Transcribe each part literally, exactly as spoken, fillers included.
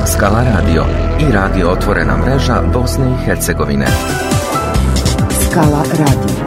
Skala Radio i radio Otvorena mreža Bosne i Hercegovine. Skala Radio.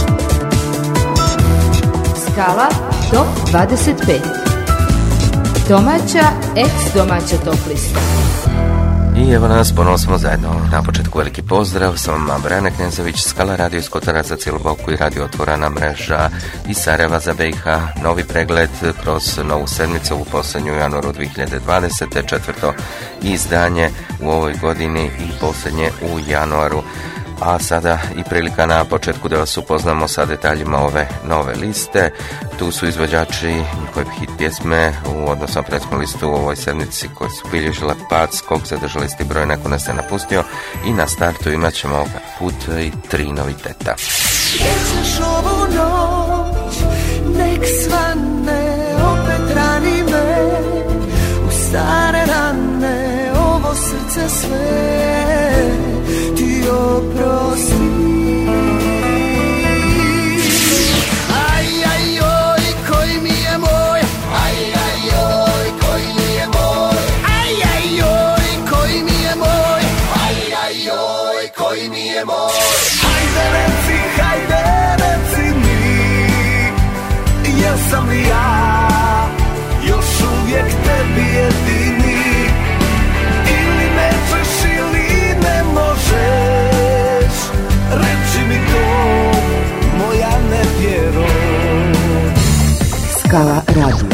Skala top dvadeset pet. Domaća, ex-domaća top lista. I evo nas, ponovno smo zajedno. Na početku veliki pozdrav, sam Brana Knezović, Skala Radio iz Kotara za cijelu Boku i radio Otvorena mreža iz Sarajeva za B i H. Novi pregled kroz novu sedmicu u posljednju januaru dvije hiljade dvadesete. Četvrto izdanje u ovoj godini i posljednje u januaru. A sada i prilika na početku da vas upoznamo sa detaljima ove nove liste. Tu su izvođači njihove hit pjesme u odnosu na prethodnu listu u ovoj sedmici koje su bilježile pad, skok, zadržali isti broj, neko nas je napustio i na startu imat ćemo ovaj put i tri noviteta. Sjećaš ovu noć, nek svane, opet rani me, u stare rane, ovo srce sve ti oprosti. Aj, aj, oj, koji mi je moj, aj, aj, oj, koji mi je moj, aj, aj, oj, koji mi je moj, aj, aj, oj, koji mi je moj. Hajde reci, hajde reci mi, jesam li ja još uvijek tebi jedini, ili nećeš ili ne možeš, reći mi to, moja nevjero. Skala Radio.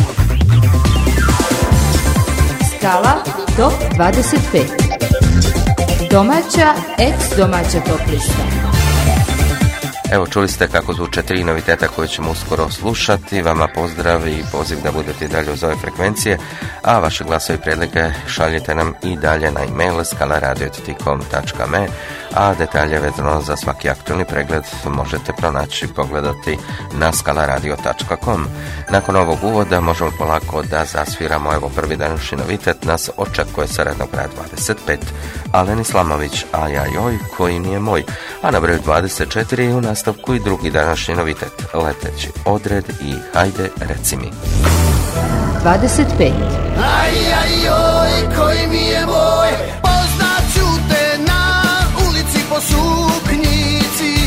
Skala top dvadeset pet. Domaća, ex-domaća top lista. Evo, čuli ste kako zvuče tri noviteta koje ćemo uskoro slušati. Vama pozdrav i poziv da budete i dalje uz ove frekvencije, a vaše glasove i predlike šaljite nam i dalje na e-mail skala radio tom tačka me, a detalje vezano za svaki aktualni pregled možete pronaći i pogledati na skala radio tačka com. Nakon ovog uvoda možemo polako da zasviramo. Evo, prvi današnji novitet nas očekuje sa rednog broja dvadeset pet. Alen Islamović, ajajoj, koji nije moj. A na broju dvadeset četiri u nastavku i drugi današnji novitet, leteći odred i hajde reci mi. dvadeset pet. Ajajoj, koji mi je moj, poznaću te na ulici po suknjici,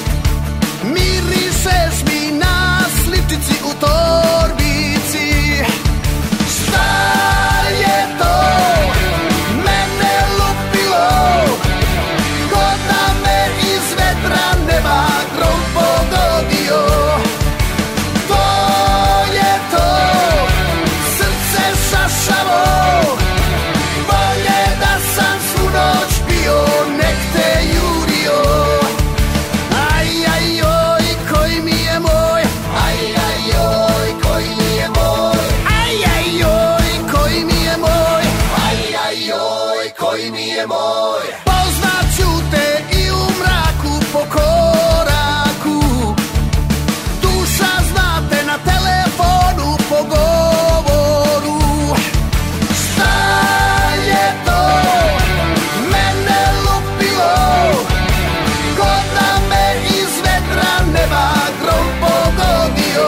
mirišeš mi na sličici u torbici. Šta je to mene lupilo, ko da me iz vetra neba grom pogodio. To je to, srce šašavo, bolje da sam svu noć bio, nek te jurio. Aj, aj, oj, koji mi je moj, aj, aj, oj, koji mi je moj, aj, aj, oj, koji mi je moj, aj, aj, oj, koji mi je moj. Poznaću te i u mraku po koraku, duša zna te na telefonu po govoru. Šta je to mene lupilo, ko da me iz vetra neba grom pogodio.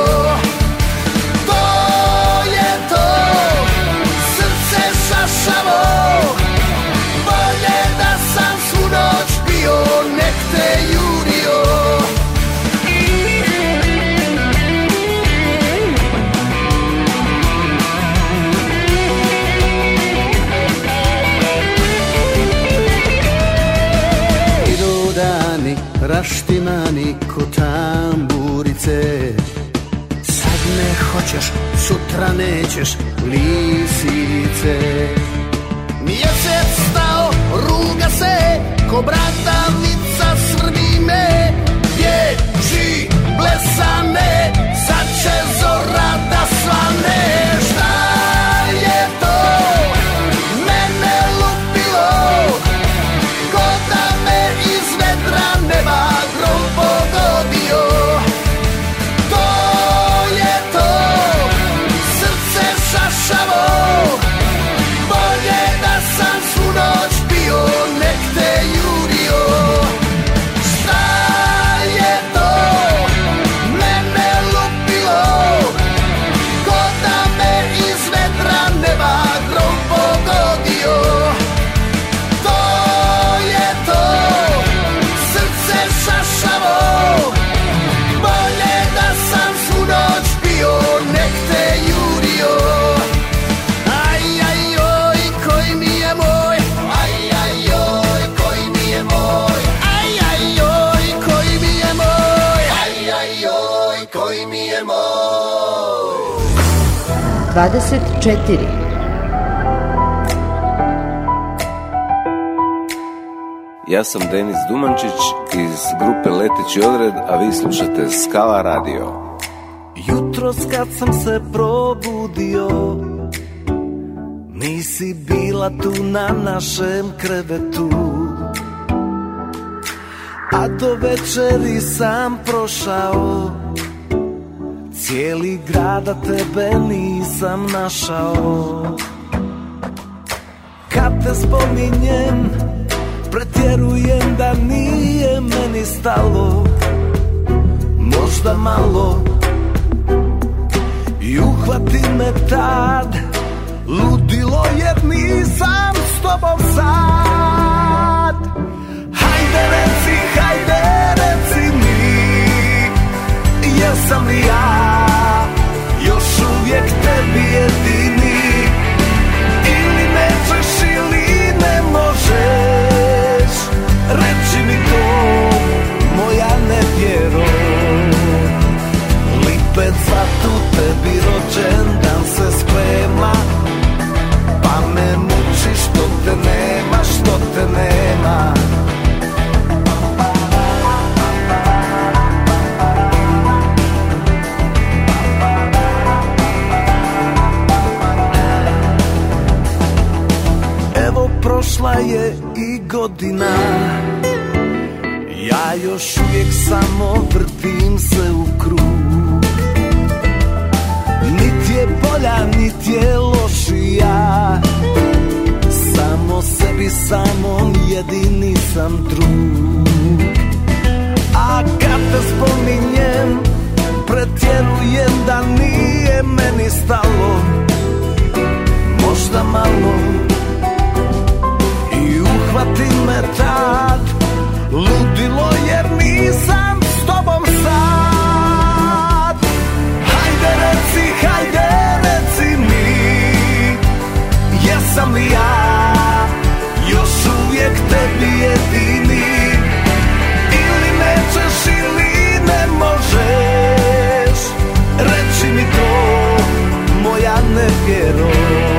To je to, srce šašavo, bolje da sam svu noć bio, nek te jurio. Idu dani raštimani ko tamburice, sad ne hoćeš, sutra nećeš, lisice. Mjesec stao, ruga se, ko bradavica svrbi me, bježi, blesane, sad će zora da svane. Šta je to mene lupilo, ko da me iz vetra neba grom pogodio. To je to, srce šašavo, bolje da sam svu noć bio, nek te jurio. Šta je to mene lupilo, dvadeset četiri. Ja sam Denis Dumančić iz grupe Leteći odred, a vi slušate Skala radio. Jutros kad sam se probudio, nisi bila tu na našem krevetu, a do večeri sam prošao, cijeli grad, a tebe nisam našao. Kad te spominjem, pretjerujem da nije meni stalo, možda malo, i uhvati me tad ludilo jer nisam s tobom sad. Hajde reci, hajde reci mi, jesam li ja još uvijek tebi jedini, ili nećeš ili ne možeš, reći mi to, moja nevjero. Lipec cvatu, tebi rođendan se sprema, pa me muči što te nema, što te nema. Evo prošla je i godina, ja još uvijek samo vrtim se u krug. Nit je bolja, nit je lošija, samo sebi samom jedini sam drug. A kad te spominjem, pretjerujem da nije meni stalo, možda malo, i uhvati me tad ludilo jer nisam s tobom sad. Hajde reci, hajde reci mi, jesam li ja još uvijek tebi jedini, ili nećeš ili ne možeš, reći mi to, moja nevjero.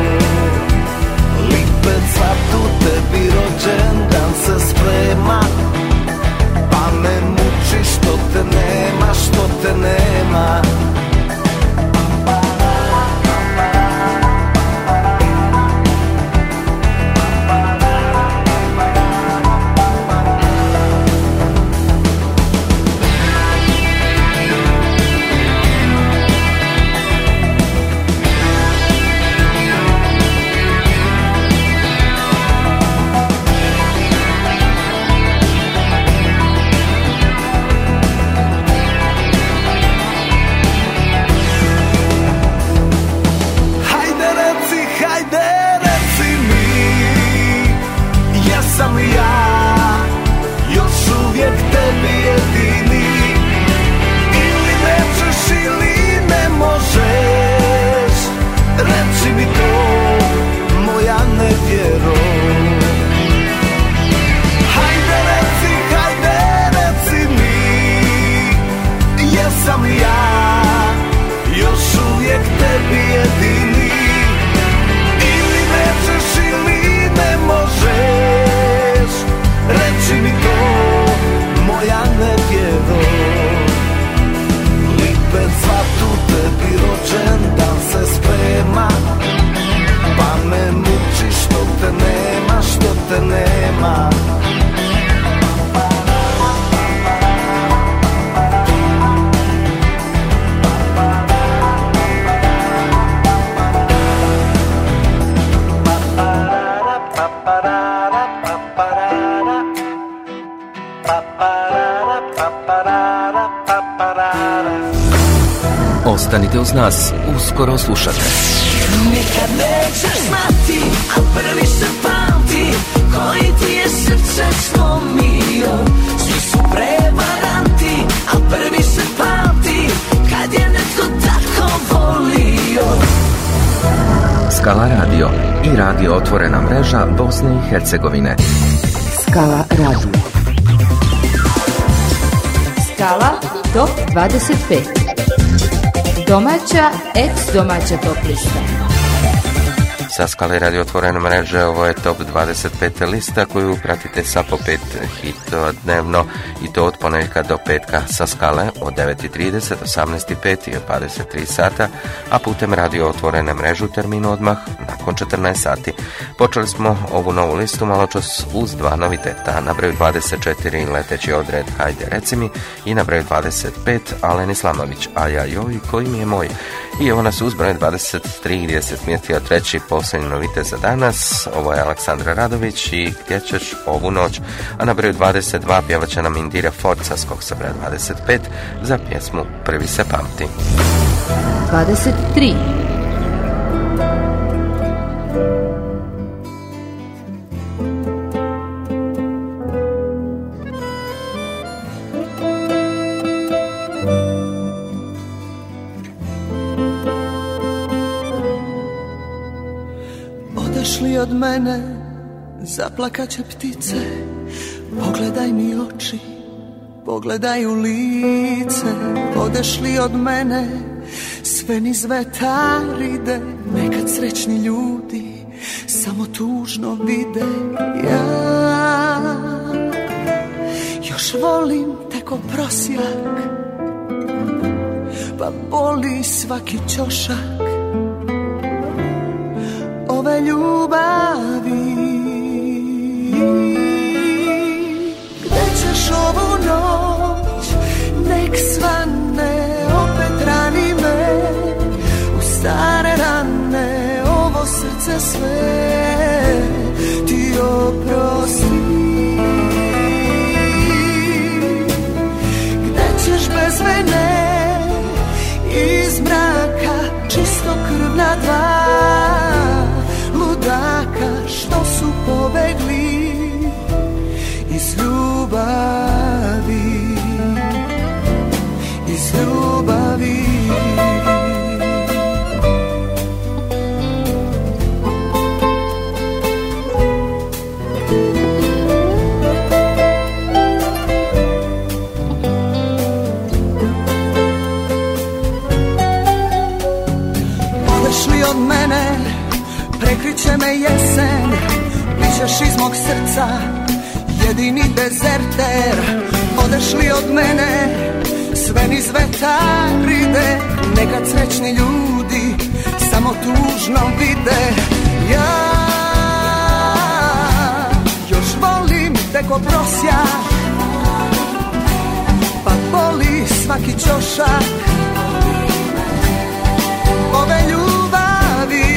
Lipec cvatu, tebi rođendan se sprema, pa me muči što te nema, što te nema. Ostanite uz nas, uskoro slušate. Nikad nećeš znati, a prvi se pamti, koji ti je srce slomio. Svi su prevaranti, a prvi se pamti, kad je netko tako volio. Skala radio i radio otvorena mreža Bosne i Hercegovine. Skala radio. Skala top dvadeset pet. Domaća, ex-domaća top lista. Sa Skale radio otvorene mreže, ovo je top dvadeset pet lista koju pratite sa po pet hitova dnevno i to od ponedjeljka do petka sa Skale od devet i trideset, osamnaest i pet i od dvadeset tri sata, a putem radio otvorene mreže u terminu odmah nakon četrnaest sati. Počeli smo ovu novu listu malo čas uz dva noviteta. Na broju dvadeset četiri leteći odred Hajde reci mi i na broju dvadeset pet Alen Islamović Ajajoj koji mi je moj. I evo nas uz broj dvadeset tri gdje se smjestio treći posljednji novitet za danas. Ovo je Aleksandra Radović i Gdje ćeš ovu noć. A na broju dvadeset dva pjevat će nam Indira Forca skok sa broja dvadeset pet za pjesmu Prvi se pamti. dvadeset tri. Odešli od mene, zaplakaće ptice, pogledaj mi oči, pogledaj u lice. Odešli od mene, sve niz vetar ide, nekad srećni ljudi samo tužno vide. Ja još volim te ko prosjak, pa boli svaki ćošak ove ljubavi. Gde ćeš ovu noć, nek svane, opet rani me u stare rane, ovo srce sve ti oprosti. Gde ćeš bez mene, iz mraka, čisto krvna dva ludaka što su pobegli iz ljubavi, iz ljubavi. Odešli od mene, prekriće me jesen, bićeš iz mog srca jedini dezerter. Odešli od mene, sve niz vetar ide, nekad srećni ljudi samo tužno vide. Ja još volim te ko prosjak, pa boli svaki ćošak ove ljubavi.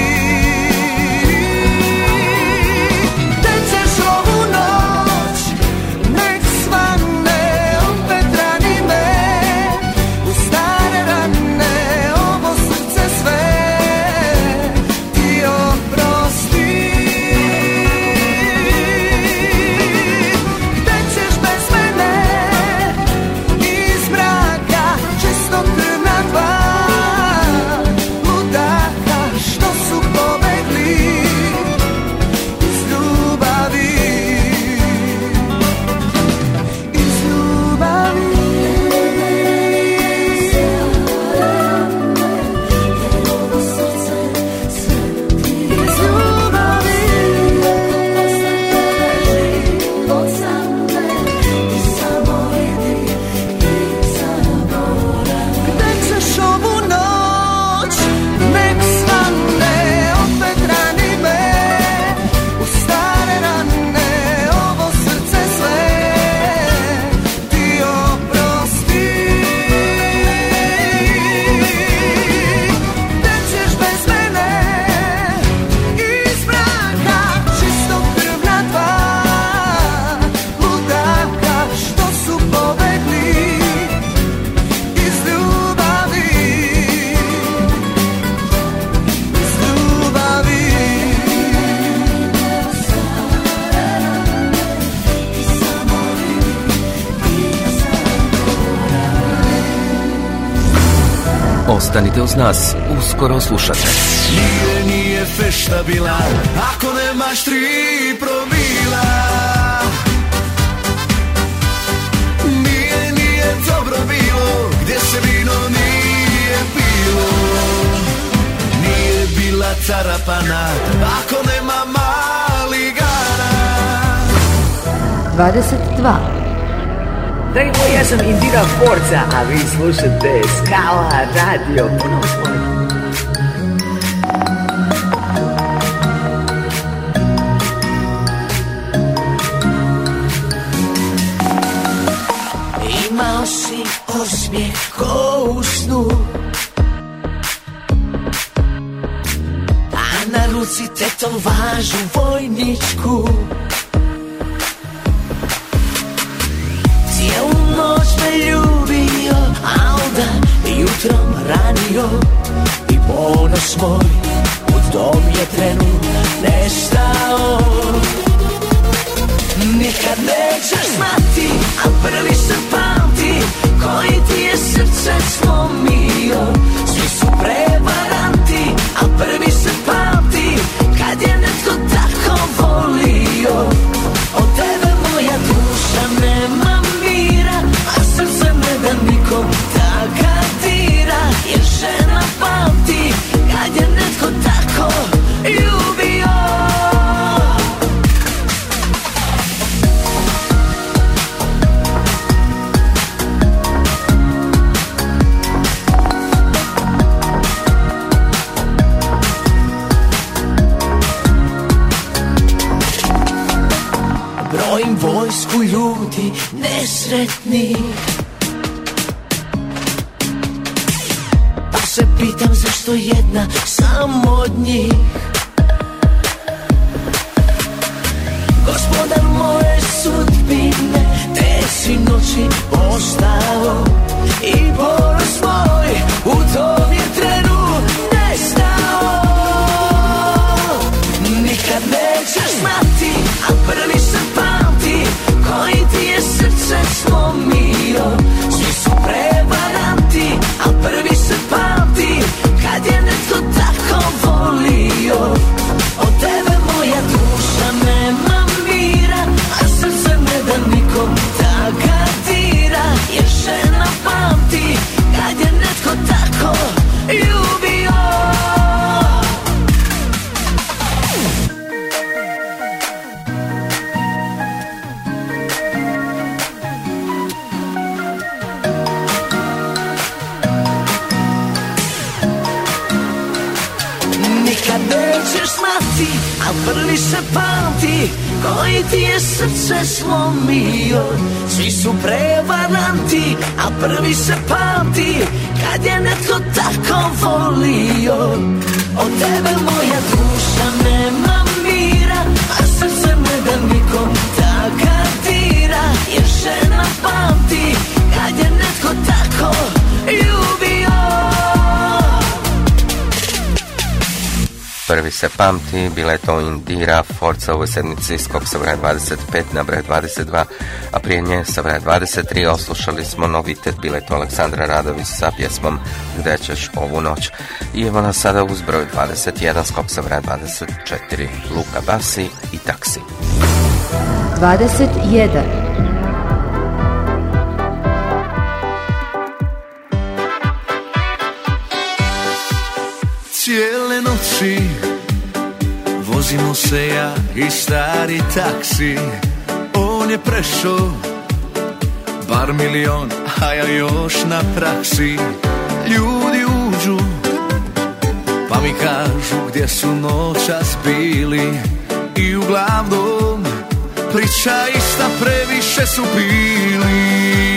Ostanite uz nas, uskoro slušate. Nije, nije fešta bila, ako nemaš tri promila. Nije, nije dobro bilo, gdje se vino nije pilo. bilo. Nije bila carapana ako nema maligana. dvadeset dva. Dragi moji, ja sam Indira Forca, a vi slušate Skala Radio. Puno svoje. Imao si osmijeh ko u snu, a na ruci tetovažu vojničku. Cijelu noć me ljubio, a onda jutrom ranio. I ponos moj u tom je trenu nestao. Nikad nećeš znati, a prvi se pamti, koji ti je srce slomio. Svi su prevaranti, a prvi se pamti, kad je netko tako volio. Od tebe moja duša nema mira, a srce ne da nikom da gadira. Jer žena pamti, kad je netko tako ljubio. Brojim vojsku ljudi nesretni, pa se pitam zašto jedna samo od njih. Gospodar moje sudbine, te si noći ostao. I ponos moj u tom je trenu nestao. Nikad nećeš znati, a prvi se pamti, koji ti je srce slomio. Svi su prevaranti, a prvi se pamti, kad je netko tako volio. Od tebe moja duša nema mira, a srce ne da nikom da gadira. Jer žena pamti, kad je netko tako ljubio. Nikad nećeš znati, a prvi se pamti, koji ti je srce slomio. Svi su prevaranti, a prvi se pamti, kad je netko tako volio. Od tebe moja duša nema mira, a srce ne da nikom da gadira. Jer žena pamti, kad je netko tako ljubio. Prvi se pamti, bila je to Indira Forca u ovoj sedmici skok sa broja dvadeset pet na broj dvadeset dva, a prije nje sa broja dvadeset tri oslušali smo novitet, bila je to Aleksandra Radović sa pjesmom Gde ćeš ovu noć. I evo nas sada uz broj dvadeset jedan skok sa broja dvadeset četiri, Luka Basi i Taksi. dvadeset jedan. Cijele noći vozimo se ja i stari taksi. On je prešao bar milion, a ja još na praksi. Ljudi uđu pa mi kažu gdje su noćas bili. I uglavnom priča ista, previše su bili.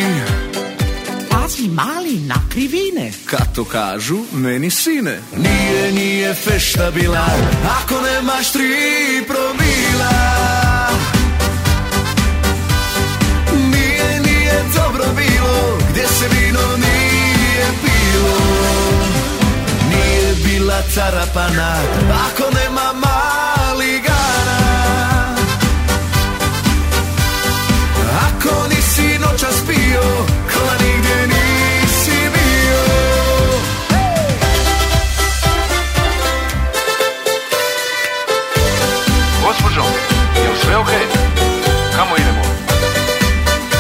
Pazi mali na krivine, Kad to kažu meni sine. Nije, nije fešta bila ako nemaš tri promila. Nije, nije dobro bilo gdje se vino nije pilo. Nije bila carapana ako nema maligana. Ako nisi noćas pio, klani gdje nisi bio. Gospođo, je li sve okej? Kamo idemo?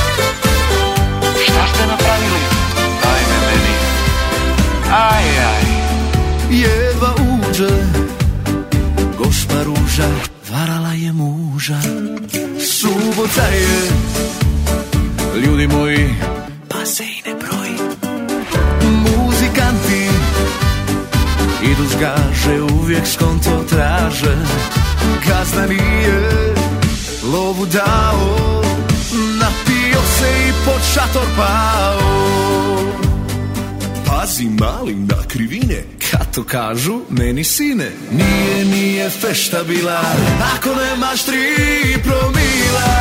Šta ste napravili? Ajme meni. Aj, aj. ruža varala je muža. Subota je, ljudi moji, pa se i ne broji. Muzikanti idu zgaže, uvijek skonto traže. Gazda nije lovu dao, napio se i pod šator pao. Pazi mali na krivine, kad to kažu meni sine. Nije, nije fešta bila ako nemaš tri promila.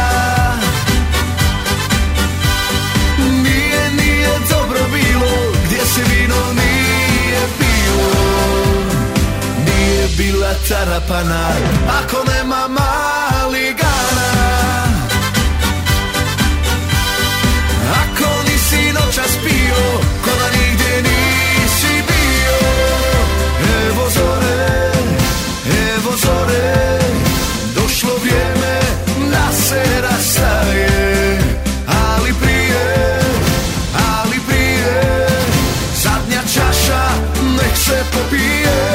Nije, nije dobro bilo gdje se vino nije pilo. Nije bila tarapana ako nema maligana. Ako nisi noćas pio, ko da nigdje nisi bio. Evo zore, evo zore, došlo vrijeme da se rastaje. Ali prije, ali prije, zadnja čaša nek se popije.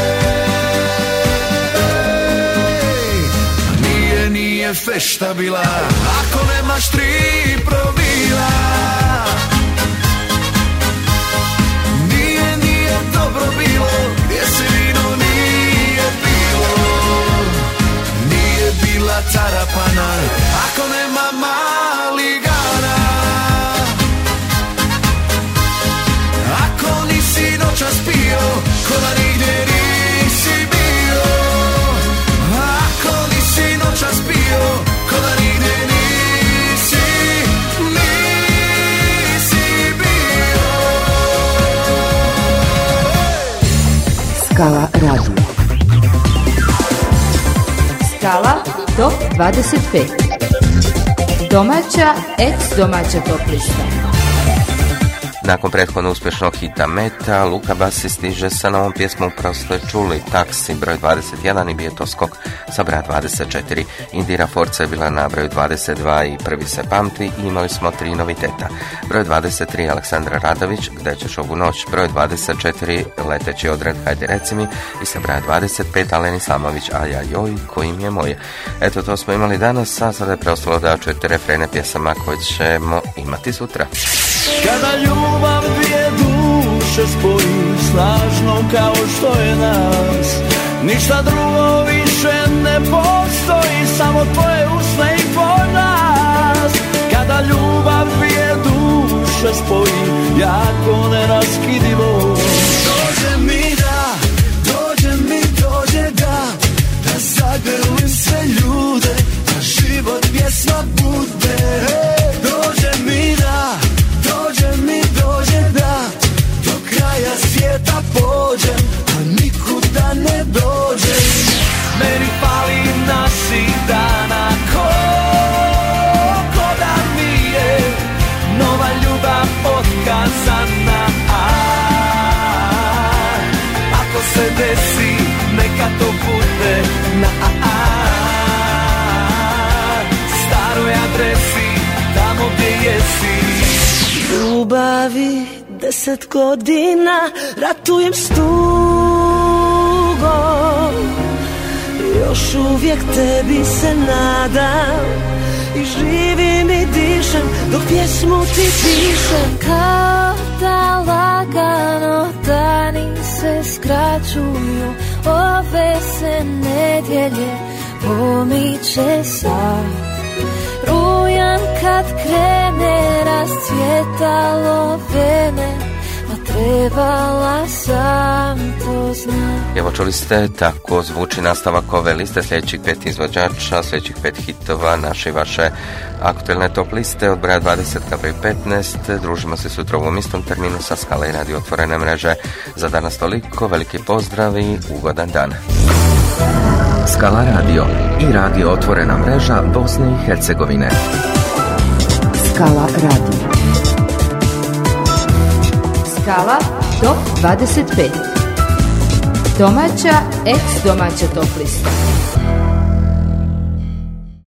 Nije, nije fešta bila ako nemaš tri promila. Nije, nije dobro bilo gdje se vino nije pilo. Nije bila tarapana ako nema maligana. Ako nisi noćas pio, ko da nigdje nisi bio. Ako nisi noćas pio, ko da nigdje nisi, nisi bio. Skala radio. Skala top dvadeset pet. Domaća, ex-domaća top lista. Nakon prethodno uspješnog hita Meta, Luka Basi stiže sa novom pjesmom, upravo ste čuli Taksi, broj dvadeset jedan, i bio to skok sa broja dvadeset četiri. Indira Forca je bila na broju dvadeset dva i Prvi se pamti, i imali smo tri noviteta. Broj dvadeset tri Aleksandra Radović, Gde ćeš ovu noć, broj dvadeset četiri Leteći odred, Hajde reci mi, i sa broja dvadeset pet Alen Islamović, Ajajoj, kojim je moje. Eto, to smo imali danas, a sada je preostalo da čujete refrene pjesama koje ćemo imati sutra. Kada ljubav dvije duše spoji, snažno kao što je nas, ništa drugo više ne postoji, samo tvoje usne i tvoj nas. Kada ljubav dvije duše spoji, jako neraskidivo. Dođe mi da, dođe mi, dođe da, da zagrlim sve ljude, da život pjesma bude. Dođe mi da, dođe mi, dođe da, do kraja svijeta pođem, a nikuda ne dođem. Meni fali naših dana, ko, ko da mi je nova ljubav otkazana. A, ako se desi, neka to bude na a, a, staroj adresi, tamo gdje jesi. Ljubavi deset godina ratujem s tugom, još uvijek tebi se nadam i živim i dišem dok pjesmu ti pišem. Kao da lagano dani se skraćuju, ove se nedjelje pomiče sad. Rujan kad krene, rascvjetalo vene, a trebala sam to znati. Evo, čuli ste, tako zvuči nastavak ove liste, sljedećih pet izvođača, sljedećih pet hitova naše i vaše aktualne top liste od broja dvadeset ka broj petnaest. Družimo se sutra u ovom istom terminu sa Skala i Radio Otvorene mreže. Za danas toliko, veliki pozdrav i ugodan dan. Skala radio i Radio Otvorena mreža Bosne i Hercegovine. Skala radio. Skala top dvadeset pet. Domaća, ex domaća top lista.